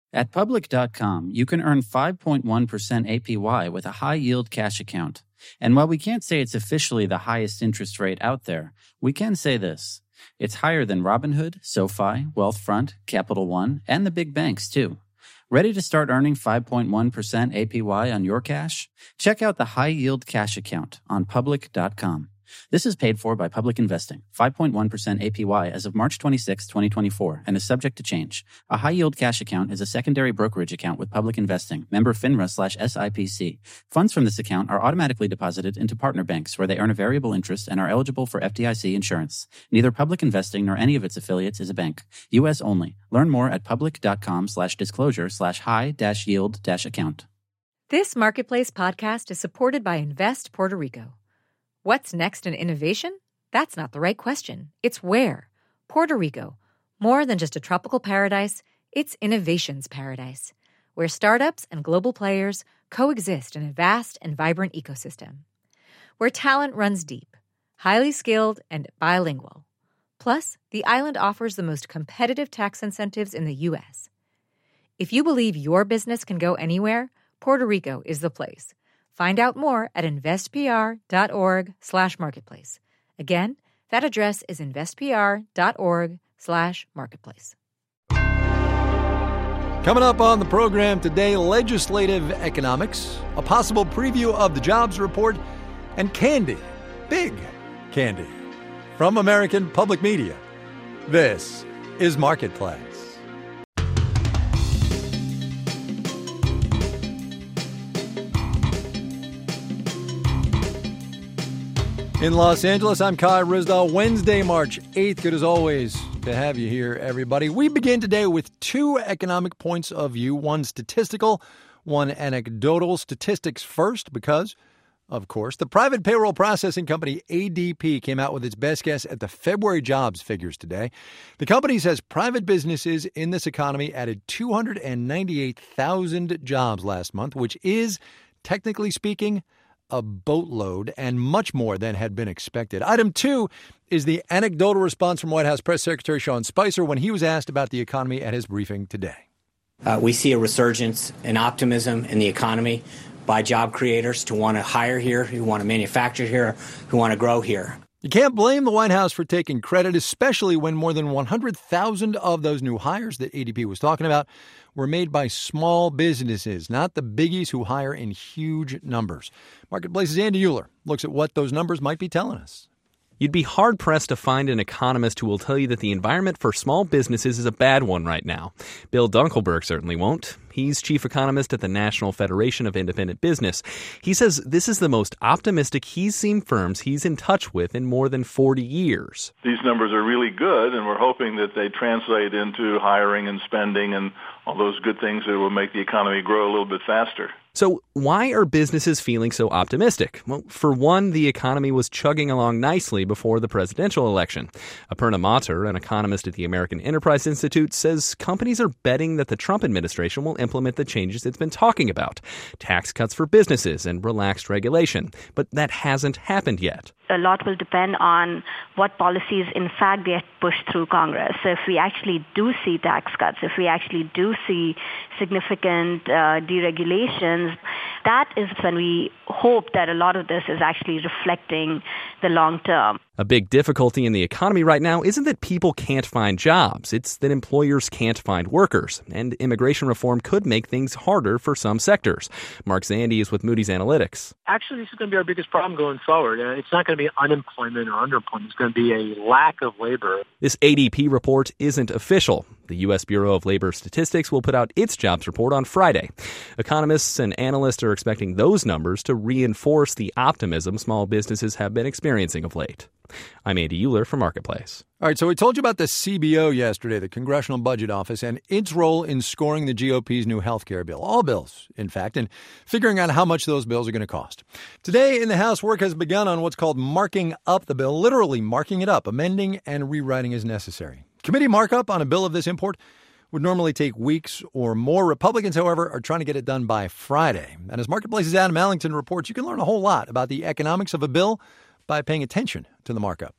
At Public.com, you can earn 5.1% APY with a high-yield cash account. And while we can't say it's officially the highest interest rate out there, we can say this. It's higher than Robinhood, SoFi, Wealthfront, Capital One, and the big banks, too. Ready to start earning 5.1% APY on your cash? Check out the high-yield cash account on Public.com. This is paid for by Public Investing, 5.1% APY as of March 26, 2024, and is subject to change. A high-yield cash account is a secondary brokerage account with Public Investing, member FINRA/SIPC. Funds from this account are automatically deposited into partner banks where they earn a variable interest and are eligible for FDIC insurance. Neither Public Investing nor any of its affiliates is a bank. U.S. only. Learn more at public.com/disclosure/high-yield-account. This Marketplace podcast is supported by Invest Puerto Rico. What's next in innovation? That's not the right question. It's where. Puerto Rico. More than just a tropical paradise, it's innovation's paradise, where startups and global players coexist in a vast and vibrant ecosystem. Where talent runs deep, highly skilled, and bilingual. Plus, the island offers the most competitive tax incentives in the U.S. If you believe your business can go anywhere, Puerto Rico is the place. Find out more at investpr.org/marketplace. Again, that address is investpr.org/marketplace. Coming up on the program today, legislative economics, a possible preview of the jobs report, and candy, big candy, from American Public Media. This is Marketplace. In Los Angeles, I'm Kai Ryssdal. Wednesday, March 8th. Good as always to have you here, everybody. We begin today with two economic points of view, one statistical, one anecdotal. Statistics first, because, of course, the private payroll processing company ADP came out with its best guess at the February jobs figures today. The company says private businesses in this economy added 298,000 jobs last month, which is, technically speaking, a boatload and much more than had been expected. Item two is the anecdotal response from White House Press Secretary Sean Spicer when he was asked about the economy at his briefing today. We see a resurgence in optimism in the economy by job creators to want to hire here, who want to manufacture here, who want to grow here. You can't blame the White House for taking credit, especially when more than 100,000 of those new hires that ADP was talking about were made by small businesses, not the biggies who hire in huge numbers. Marketplace's Andy Uhler looks at what those numbers might be telling us. You'd be hard-pressed to find an economist who will tell you that the environment for small businesses is a bad one right now. Bill Dunkelberg certainly won't. He's chief economist at the National Federation of Independent Business. He says this is the most optimistic he's seen firms he's in touch with in more than 40 years. These numbers are really good, and we're hoping that they translate into hiring and spending and all those good things that will make the economy grow a little bit faster. So why are businesses feeling so optimistic? Well, for one, the economy was chugging along nicely before the presidential election. Aparna Mathur, an economist at the American Enterprise Institute, says companies are betting that the Trump administration will implement the changes it's been talking about, tax cuts for businesses and relaxed regulation. But that hasn't happened yet. A lot will depend on what policies, in fact, get pushed through Congress. So if we actually do see tax cuts, if we actually do see significant deregulations, that is when we hope that a lot of this is actually reflecting the long term. A big difficulty in the economy right now isn't that people can't find jobs. It's that employers can't find workers. And immigration reform could make things harder for some sectors. Mark Zandi is with Moody's Analytics. Actually, this is going to be our biggest problem going forward. It's not going to be unemployment or underemployment. It's going to be a lack of labor. This ADP report isn't official. The U.S. Bureau of Labor Statistics will put out its jobs report on Friday. Economists and analysts are expecting those numbers to reinforce the optimism small businesses have been experiencing of late. I'm Andy Uhler for Marketplace. All right, so we told you about the CBO yesterday, the Congressional Budget Office, and its role in scoring the GOP's new health care bill. All bills, in fact, and figuring out how much those bills are going to cost. Today in the House, work has begun on what's called marking up the bill, literally marking it up, amending and rewriting as necessary. Committee markup on a bill of this import would normally take weeks or more. Republicans, however, are trying to get it done by Friday. And as Marketplace's Adam Allington reports, you can learn a whole lot about the economics of a bill by paying attention to the markup.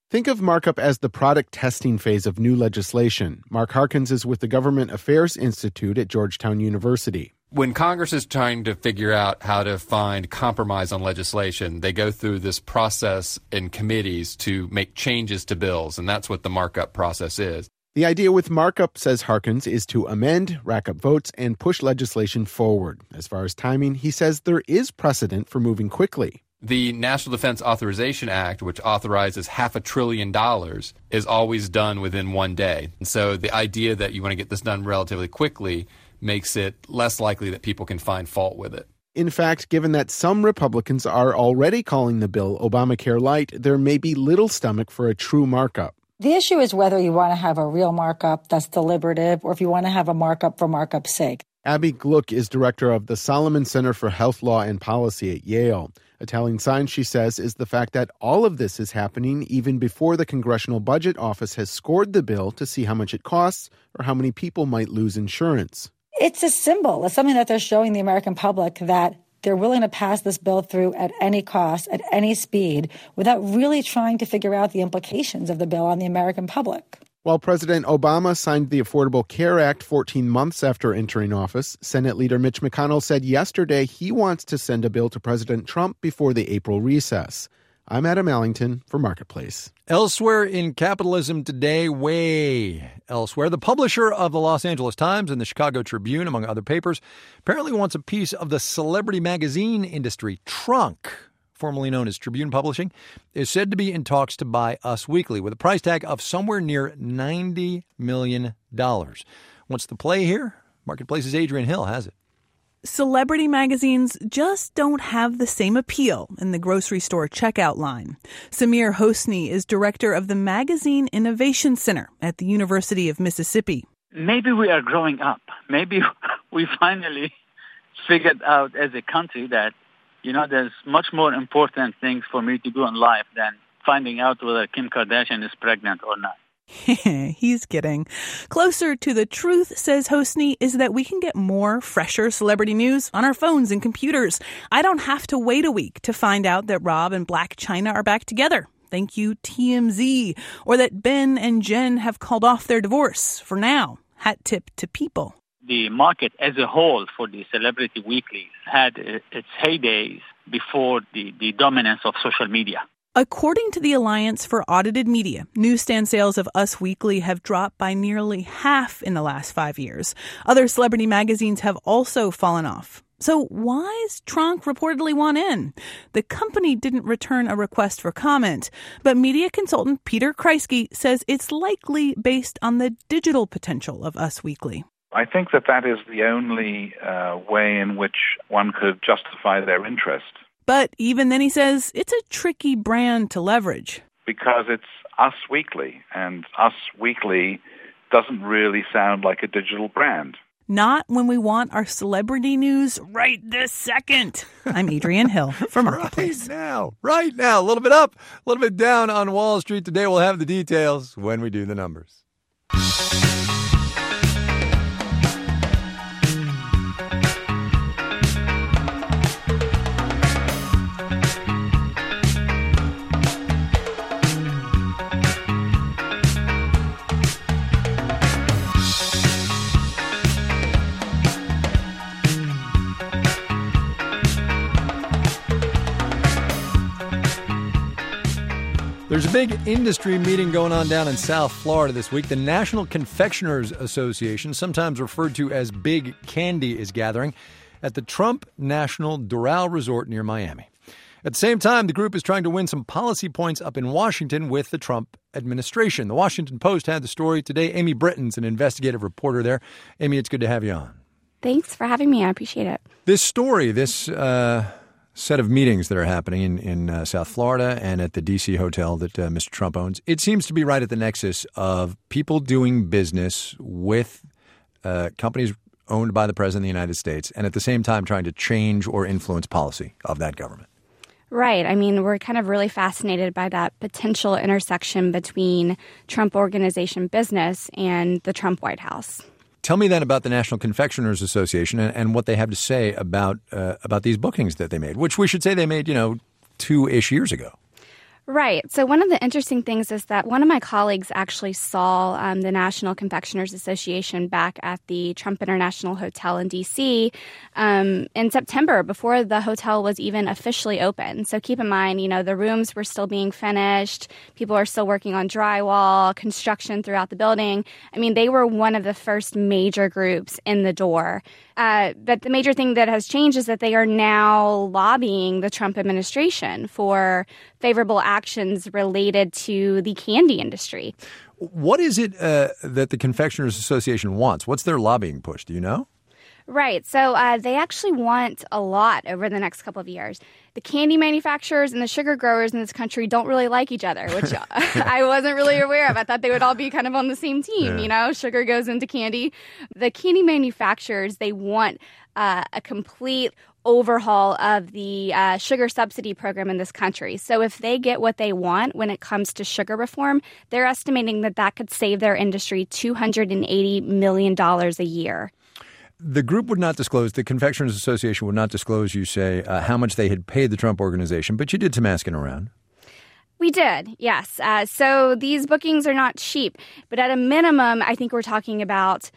Think of markup as the product testing phase of new legislation. Mark Harkins is with the Government Affairs Institute at Georgetown University. When Congress is trying to figure out how to find compromise on legislation, they go through this process in committees to make changes to bills, and that's what the markup process is. The idea with markup, says Harkins, is to amend, rack up votes, and push legislation forward. As far as timing, he says there is precedent for moving quickly. The National Defense Authorization Act, which authorizes $500 billion, is always done within one day. And so the idea that you want to get this done relatively quickly makes it less likely that people can find fault with it. In fact, given that some Republicans are already calling the bill Obamacare Light, there may be little stomach for a true markup. The issue is whether you want to have a real markup that's deliberative or if you want to have a markup for markup's sake. Abby Gluck is director of the Solomon Center for Health Law and Policy at Yale. A telling sign, she says, is the fact that all of this is happening even before the Congressional Budget Office has scored the bill to see how much it costs or how many people might lose insurance. It's a symbol. It's something that they're showing the American public that they're willing to pass this bill through at any cost, at any speed, without really trying to figure out the implications of the bill on the American public. While President Obama signed the Affordable Care Act 14 months after entering office, Senate Leader Mitch McConnell said yesterday he wants to send a bill to President Trump before the April recess. I'm Adam Allington for Marketplace. Elsewhere in capitalism today, way elsewhere, the publisher of the Los Angeles Times and the Chicago Tribune, among other papers, apparently wants a piece of the celebrity magazine industry. Trunk, formerly known as Tribune Publishing, is said to be in talks to buy Us Weekly with a price tag of somewhere near $90 million. What's the play here? Marketplace's Adrian Hill has it. Celebrity magazines just don't have the same appeal in the grocery store checkout line. Samir Hosni is director of the Magazine Innovation Center at the University of Mississippi. Maybe we are growing up. Maybe we finally figured out as a country that, there's much more important things for me to do in life than finding out whether Kim Kardashian is pregnant or not. He's kidding. Closer to the truth, says Hosni, is that we can get more, fresher celebrity news on our phones and computers. I don't have to wait a week to find out that Rob and Blac Chyna are back together. Thank you, TMZ. Or that Ben and Jen have called off their divorce. For now, hat tip to people. The market as a whole for the celebrity weeklies had its heydays before the dominance of social media. According to the Alliance for Audited Media, newsstand sales of Us Weekly have dropped by nearly half in the last 5 years. Other celebrity magazines have also fallen off. So why is Trunk reportedly want in? The company didn't return a request for comment, but media consultant Peter Kreisky says it's likely based on the digital potential of Us Weekly. I think that is the only way in which one could justify their interest. But even then, he says, it's a tricky brand to leverage. Because it's Us Weekly, and Us Weekly doesn't really sound like a digital brand. Not when we want our celebrity news right this second. I'm Adrian Hill for Marketplace. Right now. A little bit up, a little bit down on Wall Street today. We'll have the details when we do the numbers. There's a big industry meeting going on down in South Florida this week. The National Confectioners Association, sometimes referred to as Big Candy, is gathering at the Trump National Doral Resort near Miami. At the same time, the group is trying to win some policy points up in Washington with the Trump administration. The Washington Post had the story today. Amy Britton's an investigative reporter there. Amy, it's good to have you on. Thanks for having me. I appreciate it. This story, this set of meetings that are happening in South Florida and at the D.C. hotel that Mr. Trump owns, it seems to be right at the nexus of people doing business with companies owned by the President of the United States and at the same time trying to change or influence policy of that government. Right. I mean, we're kind of really fascinated by that potential intersection between Trump Organization business and the Trump White House. Tell me then about the National Confectioners Association and what they have to say about these bookings that they made, which we should say they made, 2-ish years ago. Right. So one of the interesting things is that one of my colleagues actually saw the National Confectioners Association back at the Trump International Hotel in D.C. In September, before the hotel was even officially open. So keep in mind, the rooms were still being finished. People are still working on drywall, construction throughout the building. I mean, they were one of the first major groups in the door. But the major thing that has changed is that they are now lobbying the Trump administration for favorable actions related to the candy industry. What is it that the Confectioners Association wants? What's their lobbying push? Do you know? Right. So they actually want a lot over the next couple of years. The candy manufacturers and the sugar growers in this country don't really like each other, which I wasn't really aware of. I thought they would all be kind of on the same team, Sugar goes into candy. The candy manufacturers, they want a complete overhaul of the sugar subsidy program in this country. So if they get what they want when it comes to sugar reform, they're estimating that could save their industry $280 million a year. The group would not disclose, the Confectioners Association would not disclose, you say, how much they had paid the Trump organization, but you did some asking around. We did, yes. So these bookings are not cheap, but at a minimum, I think we're talking about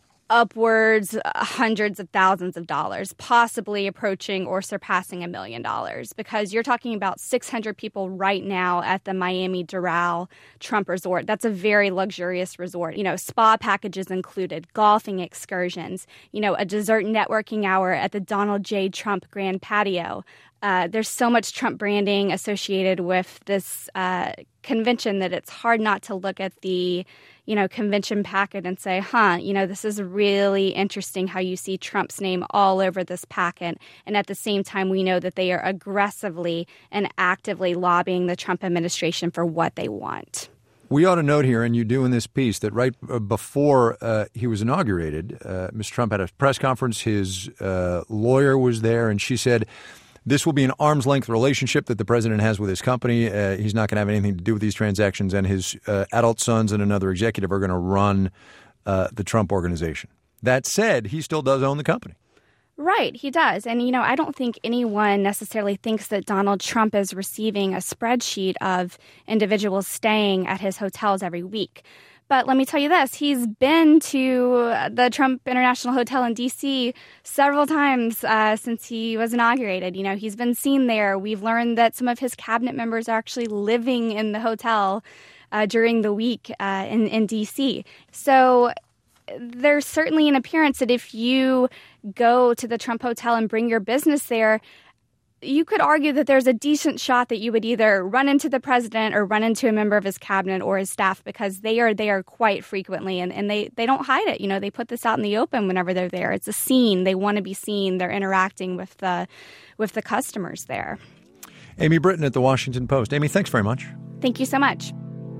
upwards hundreds of thousands of dollars, possibly approaching or surpassing $1 million, because you're talking about 600 people right now at the Miami Doral Trump Resort. That's a very luxurious resort. Spa packages included, golfing excursions, a dessert networking hour at the Donald J. Trump Grand Patio. There's so much Trump branding associated with this convention that it's hard not to look at the convention packet and say, this is really interesting how you see Trump's name all over this packet. And at the same time, we know that they are aggressively and actively lobbying the Trump administration for what they want. We ought to note here, and you do in this piece, that right before he was inaugurated, Mr. Trump had a press conference. His lawyer was there, and she said, this will be an arm's length relationship that the president has with his company. He's not going to have anything to do with these transactions, and his adult sons and another executive are going to run the Trump organization. That said, he still does own the company. Right, he does. And, I don't think anyone necessarily thinks that Donald Trump is receiving a spreadsheet of individuals staying at his hotels every week. But let me tell you this, he's been to the Trump International Hotel in D.C. several times since he was inaugurated. He's been seen there. We've learned that some of his cabinet members are actually living in the hotel during the week in D.C. So there's certainly an appearance that if you go to the Trump Hotel and bring your business there, you could argue that there's a decent shot that you would either run into the president or run into a member of his cabinet or his staff, because they are there quite frequently, and they don't hide it. They put this out in the open whenever they're there. It's a scene. They want to be seen. They're interacting with the customers there. Amy Britton at The Washington Post. Amy, thanks very much. Thank you so much.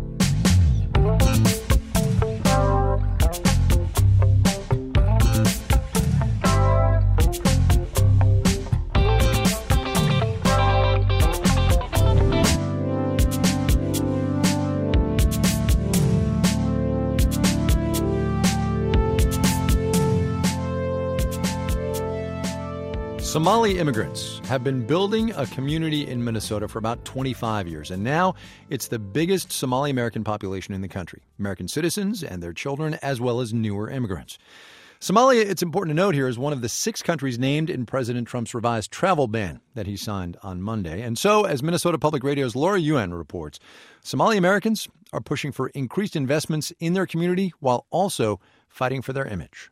Somali immigrants have been building a community in Minnesota for about 25 years, and now it's the biggest Somali American population in the country, American citizens and their children, as well as newer immigrants. Somalia, it's important to note here, is one of the 6 countries named in President Trump's revised travel ban that he signed on Monday. And so, as Minnesota Public Radio's Laura Yuen reports, Somali Americans are pushing for increased investments in their community while also fighting for their image.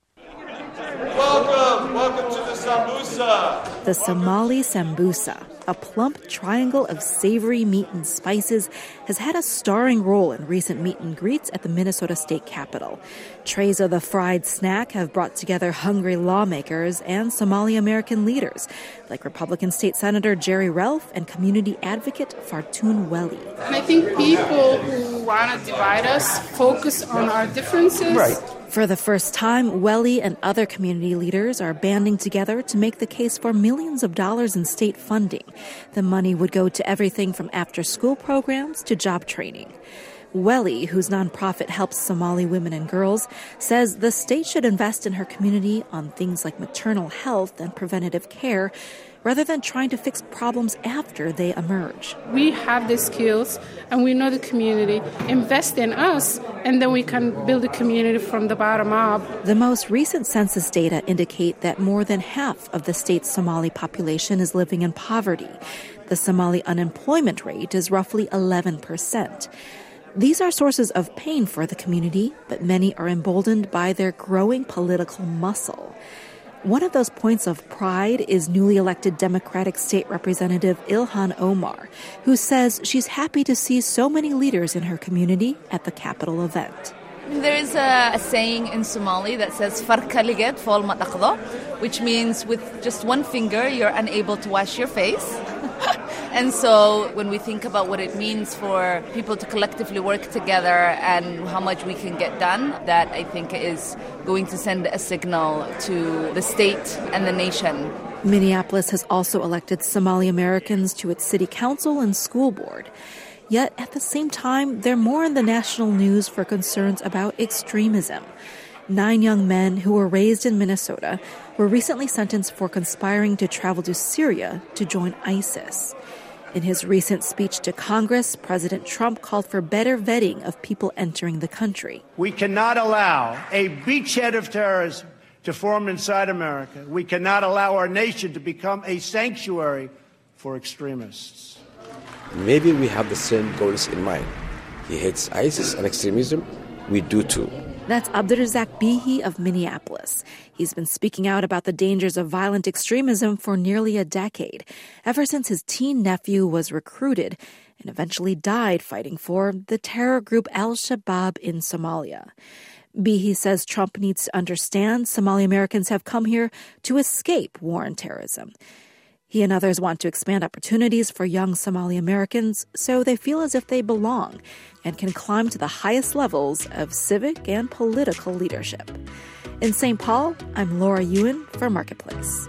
Welcome to the sambusa. The Somali sambusa, a plump triangle of savory meat and spices, has had a starring role in recent meet and greets at the Minnesota State Capitol. Trays of the fried snack have brought together hungry lawmakers and Somali American leaders, like Republican State Senator Jerry Ralph and community advocate Fartun Welly. And I think people who want to divide us focus on our differences. Right. For the first time, Welly and other community leaders are banding together to make the case for millions of dollars in state funding. The money would go to everything from after-school programs to job training. Welly, whose nonprofit helps Somali women and girls, says the state should invest in her community on things like maternal health and preventative care, rather than trying to fix problems after they emerge. We have the skills and we know the community. Invest in us, and then we can build the community from the bottom up. The most recent census data indicate that more than half of the state's Somali population is living in poverty. The Somali unemployment rate is roughly 11%. These are sources of pain for the community, but many are emboldened by their growing political muscle. One of those points of pride is newly elected Democratic State Representative Ilhan Omar, who says she's happy to see so many leaders in her community at the Capitol event. There is a saying in Somali that says, "Farkaliget fol mataqdo," which means with just one finger you're unable to wash your face. And so when we think about what it means for people to collectively work together and how much we can get done, that I think is going to send a signal to the state and the nation. Minneapolis has also elected Somali Americans to its city council and school board. Yet at the same time, they're more in the national news for concerns about extremism. 9 young men who were raised in Minnesota were recently sentenced for conspiring to travel to Syria to join ISIS. In his recent speech to Congress, President Trump called for better vetting of people entering the country. We cannot allow a beachhead of terrorism to form inside America. We cannot allow our nation to become a sanctuary for extremists. Maybe we have the same goals in mind. He hates ISIS and extremism. We do too. That's Abdurazak Bihi of Minneapolis. He's been speaking out about the dangers of violent extremism for nearly a decade, ever since his teen nephew was recruited and eventually died fighting for the terror group Al-Shabaab in Somalia. Bihi says Trump needs to understand Somali Americans have come here to escape war and terrorism. He and others want to expand opportunities for young Somali Americans so they feel as if they belong and can climb to the highest levels of civic and political leadership. In St. Paul, I'm Laura Ewan for Marketplace.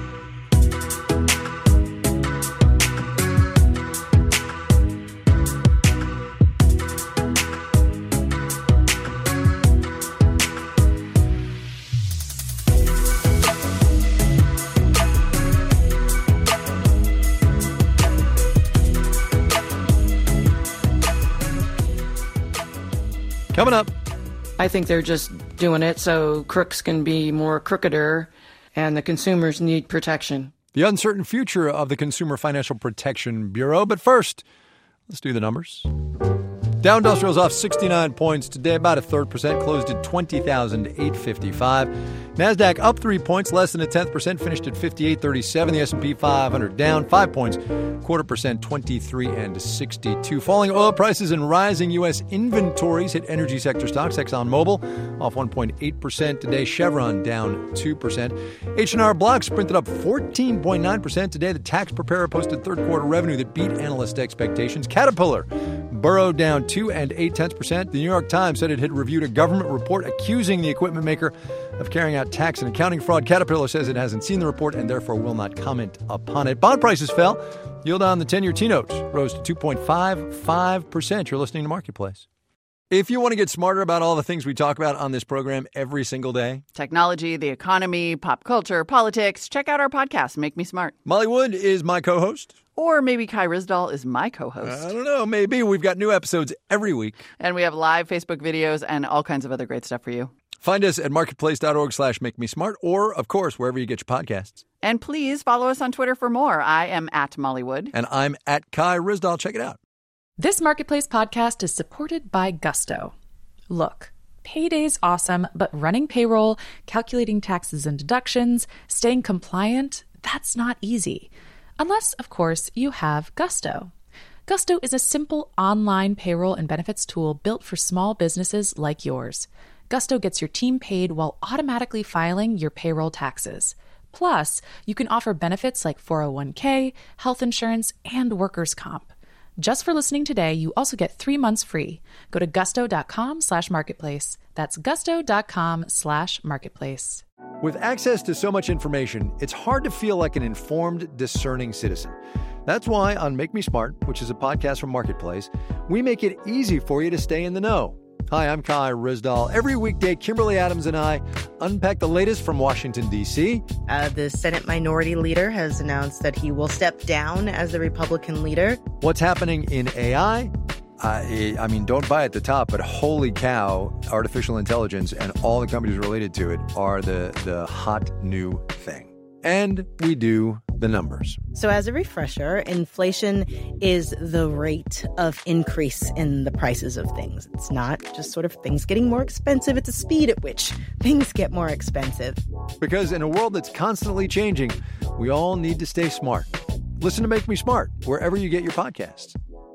Coming up. I think they're just doing it so crooks can be more crookeder and the consumers need protection. The uncertain future of the Consumer Financial Protection Bureau. But first, let's do the numbers. Dow Industrial's off 69 points today, about 1/3%, closed at 20,855. NASDAQ up 3 points, less than 0.1%, finished at 5837. The S&P 500 down 5 points, 0.25%, 23.62. Falling oil prices and rising U.S. inventories hit energy sector stocks. ExxonMobil off 1.8% today. Chevron down 2%. H&R Block sprinted up 14.9% today. The tax preparer posted third quarter revenue that beat analyst expectations. Caterpillar burrowed down 2.8%. The New York Times said it had reviewed a government report accusing the equipment maker of carrying out tax and accounting fraud. Caterpillar says it hasn't seen the report and therefore will not comment upon it. Bond prices fell. Yield on the 10-year T-notes rose to 2.55%. You're listening to Marketplace. If you want to get smarter about all the things we talk about on this program every single day, technology, the economy, pop culture, politics, check out our podcast, Make Me Smart. Molly Wood is my co-host. Or maybe Kai Ryssdal is my co-host. I don't know. Maybe. We've got new episodes every week. And we have live Facebook videos and all kinds of other great stuff for you. Find us at marketplace.org/makemesmart or, of course, wherever you get your podcasts. And please follow us on Twitter for more. I am at Molly Wood. And I'm at Kai Ryssdal. Check it out. This Marketplace podcast is supported by Gusto. Look, payday's awesome, but running payroll, calculating taxes and deductions, staying compliant, that's not easy. Unless, of course, you have Gusto. Gusto is a simple online payroll and benefits tool built for small businesses like yours. Gusto gets your team paid while automatically filing your payroll taxes. Plus, you can offer benefits like 401k, health insurance, and workers' comp. Just for listening today, you also get 3 months free. Go to gusto.com/marketplace. That's gusto.com/marketplace. With access to so much information, it's hard to feel like an informed, discerning citizen. That's why on Make Me Smart, which is a podcast from Marketplace, we make it easy for you to stay in the know. Hi, I'm Kai Ryssdal. Every weekday, Kimberly Adams and I unpack the latest from Washington, D.C. The Senate Minority Leader has announced that he will step down as the Republican leader. What's happening in AI? I mean, don't buy at the top, but holy cow, artificial intelligence and all the companies related to it are the hot new thing. And we do the numbers. So as a refresher, inflation is the rate of increase in the prices of things. It's not just sort of things getting more expensive. It's a speed at which things get more expensive. Because in a world that's constantly changing, we all need to stay smart. Listen to Make Me Smart wherever you get your podcasts.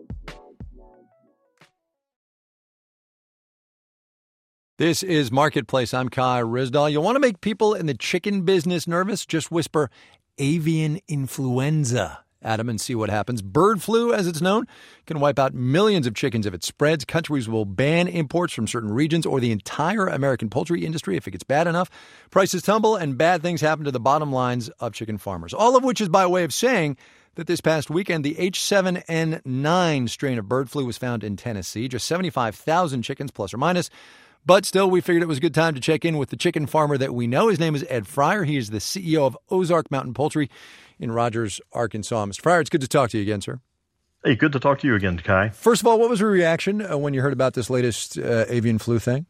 This is Marketplace. I'm Kai Ryssdal. You want to make people in the chicken business nervous? Just whisper avian influenza at them and see what happens. Bird flu, as it's known, can wipe out millions of chickens if it spreads. Countries will ban imports from certain regions or the entire American poultry industry if it gets bad enough. Prices tumble and bad things happen to the bottom lines of chicken farmers. All of which is by way of saying that this past weekend, the H7N9 strain of bird flu was found in Tennessee. Just 75,000 chickens, plus or minus. But still, we figured it was a good time to check in with the chicken farmer that we know. His name is Ed Fryer. He is the CEO of Ozark Mountain Poultry in Rogers, Arkansas. Mr. Fryer, it's good to talk to you again, sir. Hey, good to talk to you again, Kai. First of all, what was your reaction when you heard about this latest avian flu thing?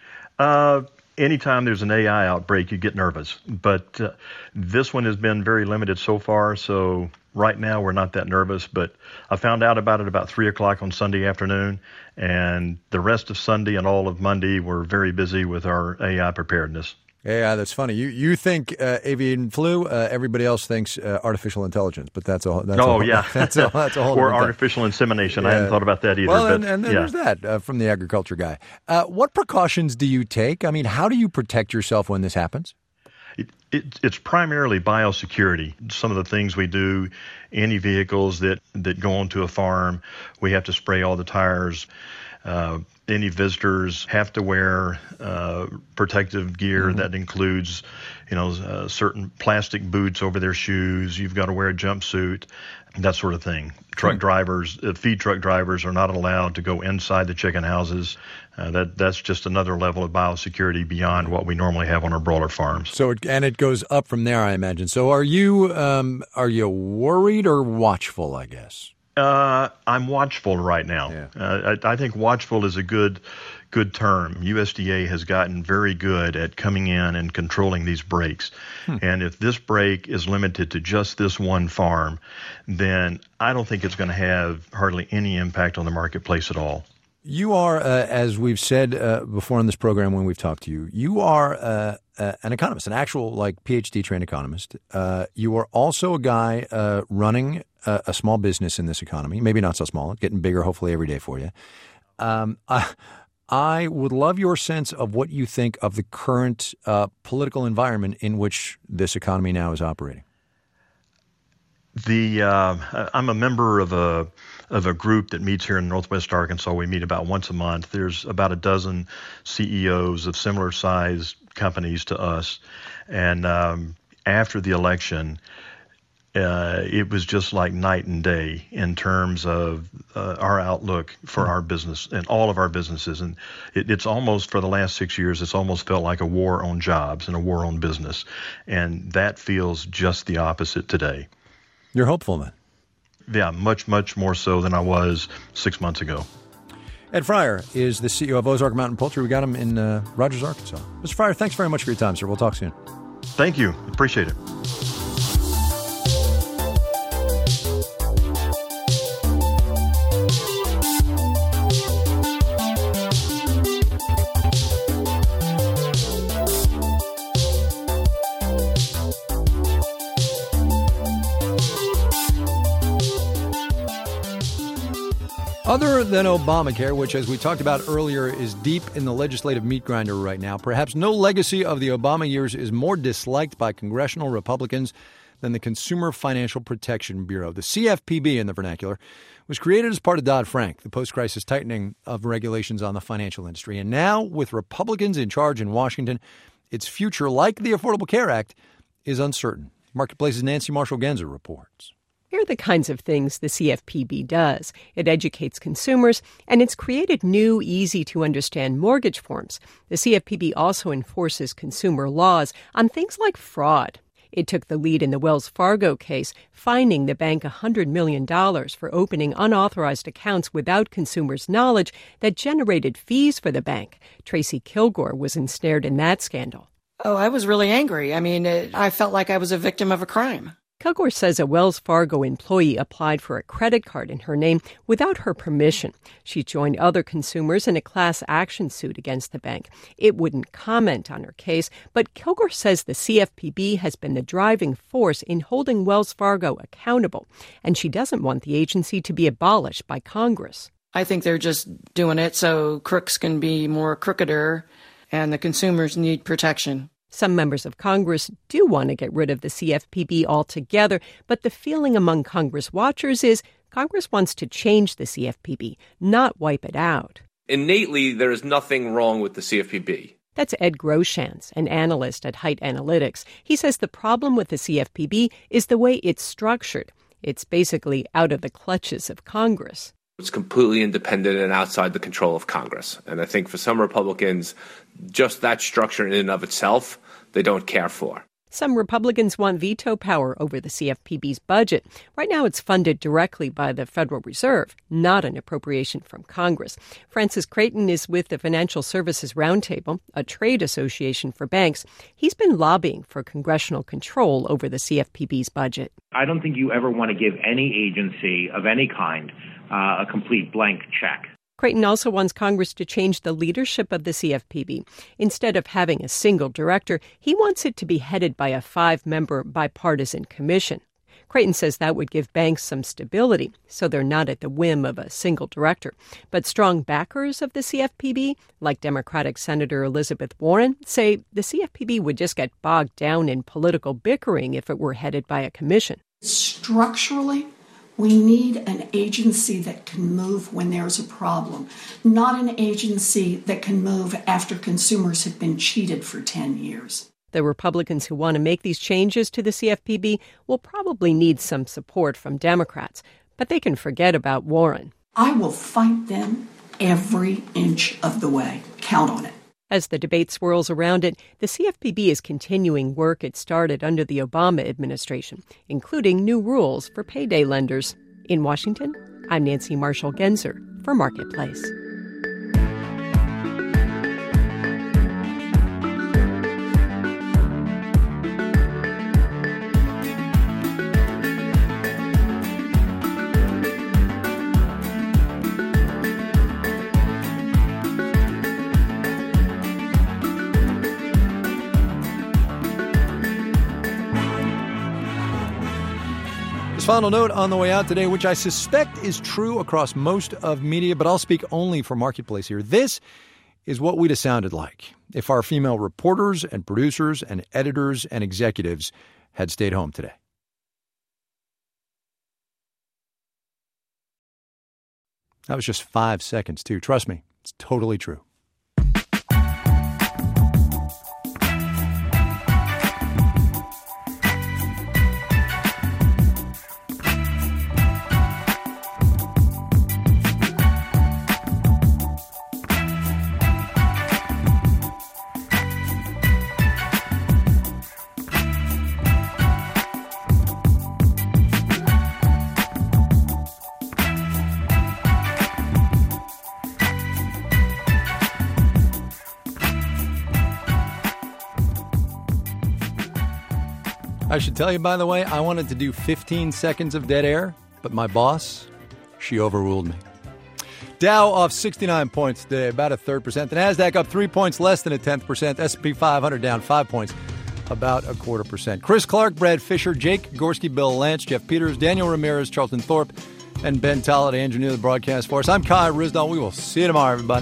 Anytime there's an AI outbreak, you get nervous. But this one has been very limited so far, so right now we're not that nervous. But I found out about it about 3 o'clock on Sunday afternoon, and the rest of Sunday and all of Monday we're very busy with our AI preparedness. Yeah, that's funny. You think avian flu, everybody else thinks artificial intelligence, but that's a whole. That's a whole. Or artificial insemination. Yeah. I hadn't thought about that either. Well, and there's that from the agriculture guy. What precautions do you take? I mean, how do you protect yourself when this happens? It's primarily biosecurity. Some of the things we do, any vehicles that go onto a farm, we have to spray all the tires. Any visitors have to wear protective gear that includes, certain plastic boots over their shoes. You've got to wear a jumpsuit, that sort of thing. Truck drivers, feed truck drivers are not allowed to go inside the chicken houses. That's just another level of biosecurity beyond what we normally have on our broiler farms. So it goes up from there, I imagine. So are you worried or watchful, I guess? I'm watchful right now. Yeah. I think watchful is a good term. USDA has gotten very good at coming in and controlling these breaks. And if this break is limited to just this one farm, then I don't think it's going to have hardly any impact on the marketplace at all. You are, as we've said before on this program when we've talked to you, you are an economist, an actual PhD trained economist. You are also a guy running a small business in this economy, maybe not so small, getting bigger hopefully every day for you. I would love your sense of what you think of the current political environment in which this economy now is operating. I'm a member of a group that meets here in Northwest Arkansas. We meet about once a month. There's about a dozen CEOs of similar sized companies to us. And after the election, it was just like night and day in terms of our outlook for our business and all of our businesses. And it's almost, for the last 6 years, it's almost felt like a war on jobs and a war on business. And that feels just the opposite today. You're hopeful then? Yeah, much, much more so than I was 6 months ago. Ed Fryer is the CEO of Ozark Mountain Poultry. We got him in Rogers, Arkansas. Mr. Fryer, thanks very much for your time, sir. We'll talk soon. Thank you. Appreciate it. Other than Obamacare, which, as we talked about earlier, is deep in the legislative meat grinder right now, perhaps no legacy of the Obama years is more disliked by congressional Republicans than the Consumer Financial Protection Bureau. The CFPB, in the vernacular, was created as part of Dodd-Frank, the post-crisis tightening of regulations on the financial industry. And now, with Republicans in charge in Washington, its future, like the Affordable Care Act, is uncertain. Marketplace's Nancy Marshall-Genzer reports. Here are the kinds of things the CFPB does. It educates consumers, and it's created new, easy-to-understand mortgage forms. The CFPB also enforces consumer laws on things like fraud. It took the lead in the Wells Fargo case, fining the bank $100 million for opening unauthorized accounts without consumers' knowledge that generated fees for the bank. Tracy Kilgore was ensnared in that scandal. Oh, I was really angry. I felt like I was a victim of a crime. Kilgore says a Wells Fargo employee applied for a credit card in her name without her permission. She joined other consumers in a class action suit against the bank. It wouldn't comment on her case, but Kilgore says the CFPB has been the driving force in holding Wells Fargo accountable, and she doesn't want the agency to be abolished by Congress. I think they're just doing it so crooks can be more crookeder, and the consumers need protection. Some members of Congress do want to get rid of the CFPB altogether, but the feeling among Congress watchers is Congress wants to change the CFPB, not wipe it out. Innately, there is nothing wrong with the CFPB. That's Ed Groshans, an analyst at Height Analytics. He says the problem with the CFPB is the way it's structured. It's basically out of the clutches of Congress. It's completely independent and outside the control of Congress. And I think for some Republicans, just that structure in and of itself, they don't care for. Some Republicans want veto power over the CFPB's budget. Right now, it's funded directly by the Federal Reserve, not an appropriation from Congress. Francis Creighton is with the Financial Services Roundtable, a trade association for banks. He's been lobbying for congressional control over the CFPB's budget. I don't think you ever want to give any agency of any kind a complete blank check. Creighton also wants Congress to change the leadership of the CFPB. Instead of having a single director, he wants it to be headed by a 5-member bipartisan commission. Creighton says that would give banks some stability, so they're not at the whim of a single director. But strong backers of the CFPB, like Democratic Senator Elizabeth Warren, say the CFPB would just get bogged down in political bickering if it were headed by a commission. Structurally, we need an agency that can move when there's a problem, not an agency that can move after consumers have been cheated for 10 years. The Republicans who want to make these changes to the CFPB will probably need some support from Democrats, but they can forget about Warren. I will fight them every inch of the way. Count on it. As the debate swirls around it, the CFPB is continuing work it started under the Obama administration, including new rules for payday lenders. In Washington, I'm Nancy Marshall-Genzer for Marketplace. Final note on the way out today, which I suspect is true across most of media, but I'll speak only for Marketplace here. This is what we'd have sounded like if our female reporters and producers and editors and executives had stayed home today. That was just 5 seconds, too. Trust me, it's totally true. I should tell you, by the way, I wanted to do 15 seconds of dead air, but my boss, she overruled me. Dow off 69 points today, about a 3%. The NASDAQ up 3 points, less than a 10%. S&P 500 down 5 points, about a 0.25%. Chris Clark, Brad Fisher, Jake Gorski, Bill Lance, Jeff Peters, Daniel Ramirez, Charlton Thorpe, and Ben Tolliday engineer the broadcast for us. I'm Kai Rizdal. We will see you tomorrow, everybody.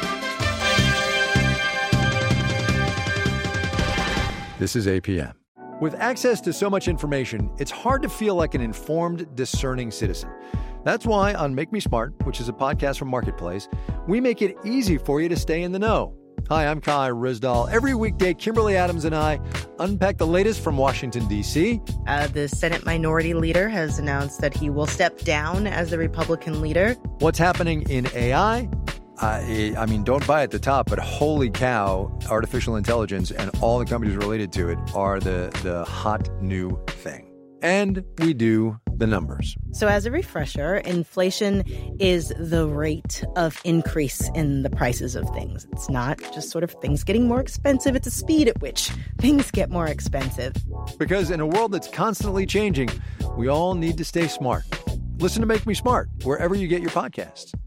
This is APM. With access to so much information, it's hard to feel like an informed, discerning citizen. That's why on Make Me Smart, which is a podcast from Marketplace, we make it easy for you to stay in the know. Hi, I'm Kai Ryssdal. Every weekday, Kimberly Adams and I unpack the latest from Washington, D.C. The Senate Minority Leader has announced that he will step down as the Republican leader. What's happening in AI? I mean, don't buy at the top, but holy cow, artificial intelligence and all the companies related to it are the hot new thing. And we do the numbers. So as a refresher, inflation is the rate of increase in the prices of things. It's not just sort of things getting more expensive. It's the speed at which things get more expensive. Because in a world that's constantly changing, we all need to stay smart. Listen to Make Me Smart wherever you get your podcasts.